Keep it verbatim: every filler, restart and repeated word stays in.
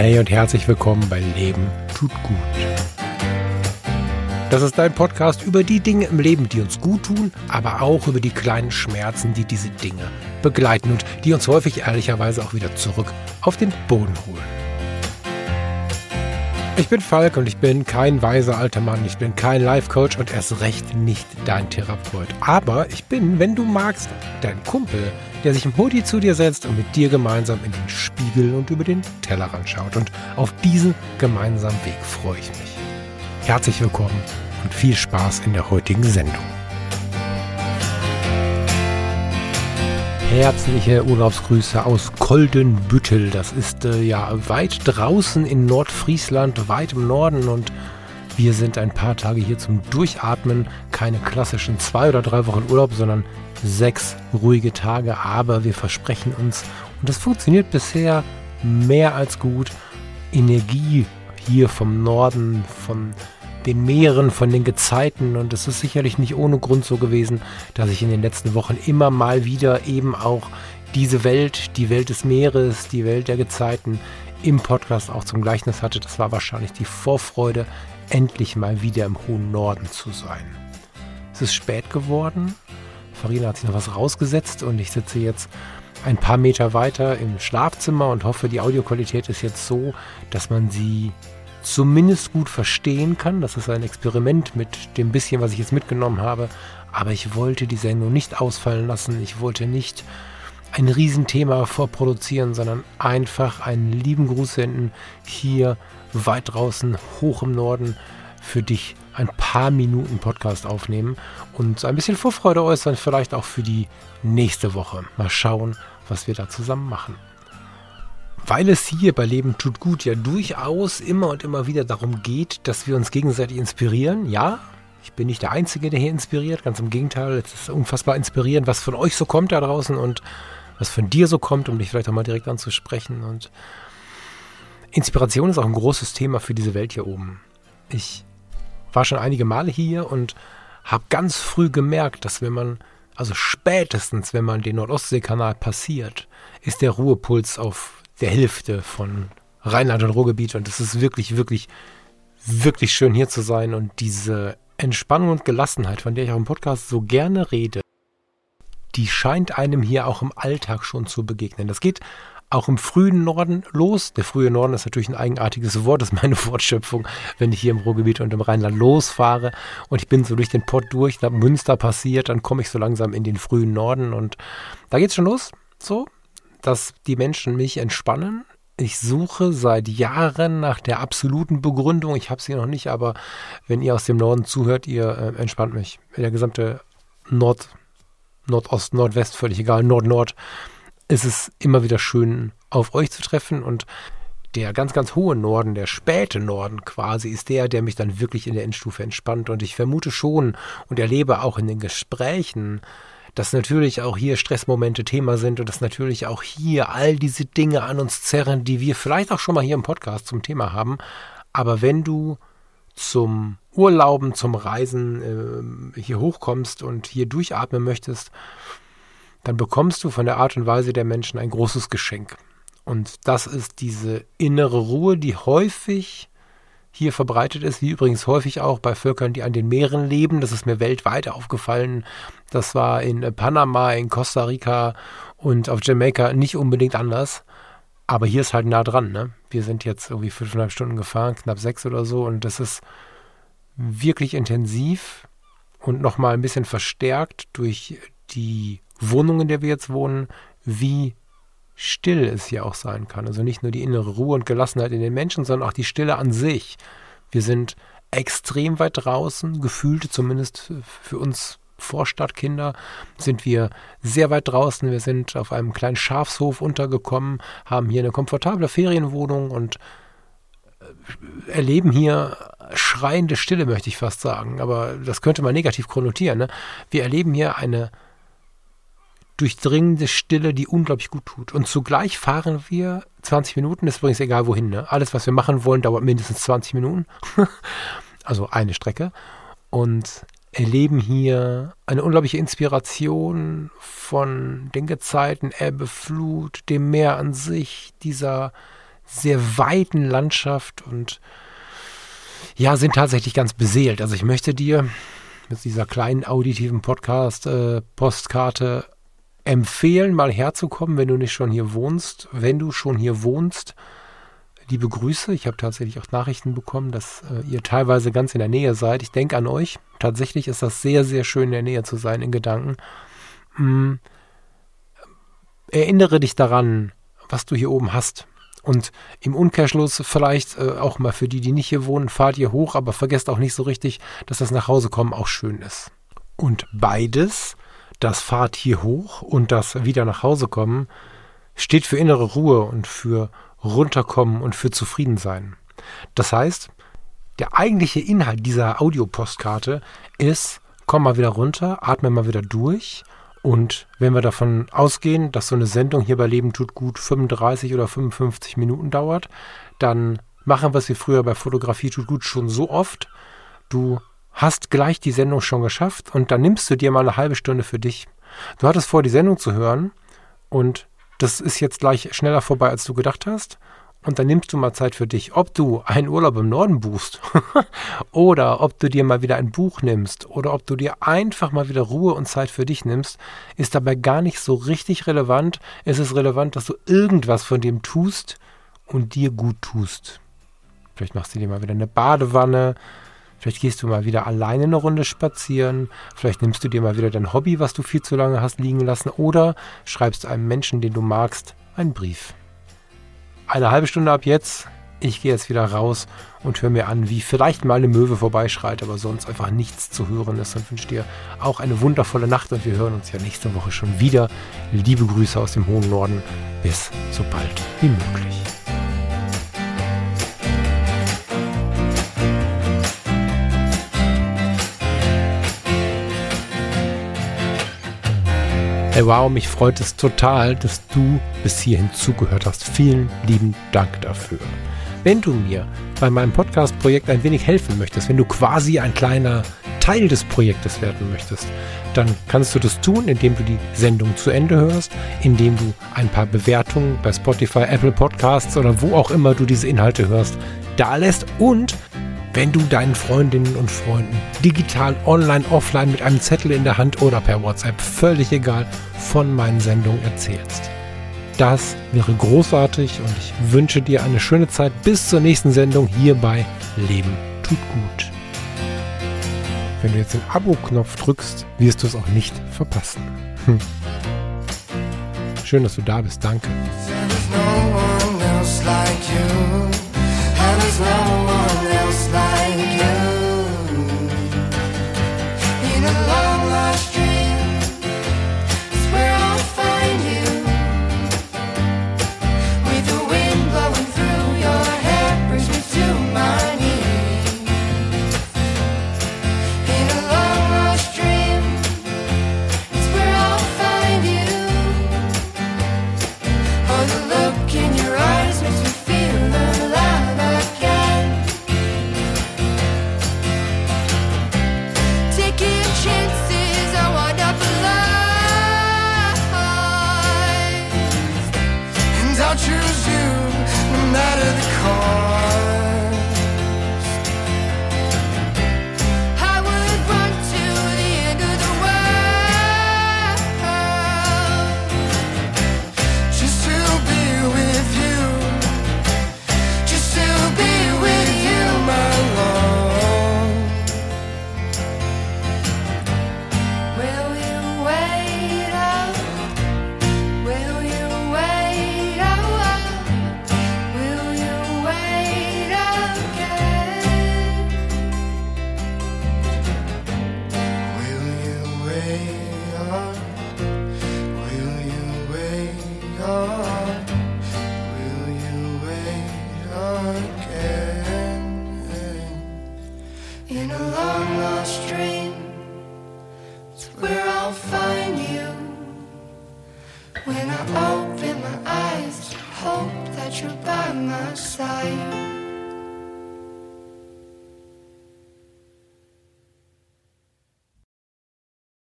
Hey und herzlich willkommen bei Leben tut gut. Das ist dein Podcast über die Dinge im Leben, die uns gut tun, aber auch über die kleinen Schmerzen, die diese Dinge begleiten und die uns häufig ehrlicherweise auch wieder zurück auf den Boden holen. Ich bin Falk und ich bin kein weiser alter Mann, ich bin kein Life-Coach und erst recht nicht dein Therapeut. Aber ich bin, wenn du magst, dein Kumpel, der sich im Hoodie zu dir setzt und mit dir gemeinsam in den Spiegel und über den Tellerrand schaut. Und auf diesen gemeinsamen Weg freue ich mich. Herzlich willkommen und viel Spaß in der heutigen Sendung. Herzliche Urlaubsgrüße aus Koldenbüttel. Das ist äh, ja weit draußen in Nordfriesland, weit im Norden, und wir sind ein paar Tage hier zum Durchatmen. Keine klassischen zwei oder drei Wochen Urlaub, sondern sechs ruhige Tage. Aber wir versprechen uns, und das funktioniert bisher mehr als gut, Energie hier vom Norden, von den Meeren, von den Gezeiten, und es ist sicherlich nicht ohne Grund so gewesen, dass ich in den letzten Wochen immer mal wieder eben auch diese Welt, die Welt des Meeres, die Welt der Gezeiten im Podcast auch zum Gleichnis hatte. Das war wahrscheinlich die Vorfreude, endlich mal wieder im hohen Norden zu sein. Es ist spät geworden, Farina hat sich noch was rausgesetzt und ich sitze jetzt ein paar Meter weiter im Schlafzimmer und hoffe, die Audioqualität ist jetzt so, dass man sie zumindest gut verstehen kann. Das ist ein Experiment mit dem bisschen, was ich jetzt mitgenommen habe. Aber ich wollte die Sendung nicht ausfallen lassen. Ich wollte nicht ein Riesenthema vorproduzieren, sondern einfach einen lieben Gruß senden. Hier weit draußen, hoch im Norden, für dich ein paar Minuten Podcast aufnehmen und ein bisschen Vorfreude äußern, vielleicht auch für die nächste Woche. Mal schauen, was wir da zusammen machen. Weil es hier bei Leben tut gut ja durchaus immer und immer wieder darum geht, dass wir uns gegenseitig inspirieren. Ja, ich bin nicht der Einzige, der hier inspiriert. Ganz im Gegenteil, es ist unfassbar inspirierend, was von euch so kommt da draußen und was von dir so kommt, um dich vielleicht auch mal direkt anzusprechen. Und Inspiration ist auch ein großes Thema für diese Welt hier oben. Ich war schon einige Male hier und habe ganz früh gemerkt, dass wenn man, also spätestens wenn man den Nord-Ostsee-Kanal passiert, ist der Ruhepuls auf der Hälfte von Rheinland und Ruhrgebiet, und es ist wirklich, wirklich, wirklich schön hier zu sein, und diese Entspannung und Gelassenheit, von der ich auch im Podcast so gerne rede, die scheint einem hier auch im Alltag schon zu begegnen. Das geht auch im frühen Norden los. Der frühe Norden ist natürlich ein eigenartiges Wort, das ist meine Wortschöpfung, wenn ich hier im Ruhrgebiet und im Rheinland losfahre und ich bin so durch den Pott durch, da Münster passiert, dann komme ich so langsam in den frühen Norden, und da geht's schon los, so, dass die Menschen mich entspannen. Ich suche seit Jahren nach der absoluten Begründung. Ich habe sie noch nicht, aber wenn ihr aus dem Norden zuhört, ihr äh, entspannt mich. Der gesamte Nord, Nordost, Nordwest, völlig egal, Nord-Nord, ist es immer wieder schön, auf euch zu treffen. Und der ganz, ganz hohe Norden, der späte Norden quasi, ist der, der mich dann wirklich in der Endstufe entspannt. Und ich vermute schon und erlebe auch in den Gesprächen, dass natürlich auch hier Stressmomente Thema sind und dass natürlich auch hier all diese Dinge an uns zerren, die wir vielleicht auch schon mal hier im Podcast zum Thema haben. Aber wenn du zum Urlauben, zum Reisen äh, hier hochkommst und hier durchatmen möchtest, dann bekommst du von der Art und Weise der Menschen ein großes Geschenk. Und das ist diese innere Ruhe, die häufig hier verbreitet ist, wie übrigens häufig auch bei Völkern, die an den Meeren leben. Das ist mir weltweit aufgefallen. Das war in Panama, in Costa Rica und auf Jamaika nicht unbedingt anders. Aber hier ist halt nah dran, ne? Wir sind jetzt irgendwie fünfeinhalb Stunden gefahren, knapp sechs oder so. Und das ist wirklich intensiv und nochmal ein bisschen verstärkt durch die Wohnung, in der wir jetzt wohnen, wie still es hier auch sein kann. Also nicht nur die innere Ruhe und Gelassenheit in den Menschen, sondern auch die Stille an sich. Wir sind extrem weit draußen, gefühlt zumindest für uns Vorstadtkinder sind wir sehr weit draußen. Wir sind auf einem kleinen Schafshof untergekommen, haben hier eine komfortable Ferienwohnung und erleben hier schreiende Stille, möchte ich fast sagen. Aber das könnte man negativ konnotieren, ne? Wir erleben hier eine durchdringende Stille, die unglaublich gut tut. Und zugleich fahren wir zwanzig Minuten, ist übrigens egal wohin, ne? Alles, was wir machen wollen, dauert mindestens zwanzig Minuten. Also eine Strecke. Und erleben hier eine unglaubliche Inspiration von den Gezeiten, Ebbe, Flut, dem Meer an sich, dieser sehr weiten Landschaft und ja, sind tatsächlich ganz beseelt. Also ich möchte dir mit dieser kleinen auditiven Podcast-Postkarte empfehlen, mal herzukommen, wenn du nicht schon hier wohnst. Wenn du schon hier wohnst, liebe Grüße. Ich habe tatsächlich auch Nachrichten bekommen, dass äh, ihr teilweise ganz in der Nähe seid. Ich denke an euch. Tatsächlich ist das sehr, sehr schön, in der Nähe zu sein, in Gedanken. Hm. Erinnere dich daran, was du hier oben hast. Und im Umkehrschluss vielleicht äh, auch mal für die, die nicht hier wohnen, fahrt ihr hoch, aber vergesst auch nicht so richtig, dass das Nachhausekommen auch schön ist. Und beides, das Fahrt hier hoch und das wieder nach Hause kommen, steht für innere Ruhe und für runterkommen und für zufrieden sein. Das heißt, der eigentliche Inhalt dieser Audiopostkarte ist, komm mal wieder runter, atme mal wieder durch. Und wenn wir davon ausgehen, dass so eine Sendung hier bei Leben tut gut fünfunddreißig oder fünfundfünfzig Minuten dauert, dann machen wir es wie früher bei Fotografie tut gut schon so oft. Du hast gleich die Sendung schon geschafft und dann nimmst du dir mal eine halbe Stunde für dich. Du hattest vor, die Sendung zu hören und das ist jetzt gleich schneller vorbei, als du gedacht hast. Und dann nimmst du mal Zeit für dich, ob du einen Urlaub im Norden buchst oder ob du dir mal wieder ein Buch nimmst oder ob du dir einfach mal wieder Ruhe und Zeit für dich nimmst, ist dabei gar nicht so richtig relevant. Es ist relevant, dass du irgendwas von dem tust und dir gut tust. Vielleicht machst du dir mal wieder eine Badewanne, vielleicht gehst du mal wieder alleine eine Runde spazieren, vielleicht nimmst du dir mal wieder dein Hobby, was du viel zu lange hast liegen lassen oder schreibst einem Menschen, den du magst, einen Brief. Eine halbe Stunde ab jetzt. Ich gehe jetzt wieder raus und höre mir an, wie vielleicht mal eine Möwe vorbeischreit, aber sonst einfach nichts zu hören ist und wünsche dir auch eine wundervolle Nacht und wir hören uns ja nächste Woche schon wieder. Liebe Grüße aus dem hohen Norden. Bis so bald wie möglich. Hey, wow, mich freut es total, dass du bis hierhin zugehört hast. Vielen lieben Dank dafür. Wenn du mir bei meinem Podcast-Projekt ein wenig helfen möchtest, wenn du quasi ein kleiner Teil des Projektes werden möchtest, dann kannst du das tun, indem du die Sendung zu Ende hörst, indem du ein paar Bewertungen bei Spotify, Apple Podcasts oder wo auch immer du diese Inhalte hörst, da lässt und wenn du deinen Freundinnen und Freunden digital, online, offline mit einem Zettel in der Hand oder per WhatsApp, völlig egal, von meinen Sendungen erzählst. Das wäre großartig und ich wünsche dir eine schöne Zeit bis zur nächsten Sendung hier bei Leben tut gut. Wenn du jetzt den Abo-Knopf drückst, wirst du es auch nicht verpassen. Hm. Schön, dass du da bist. Danke. I'll choose you no matter the cost. I would run to the end of the world just to be with you, just to be with you, my love. Will you wait up? Will you wait up? In a long lost dream, it's where I'll find you. When I open my eyes, hope that you're by my side.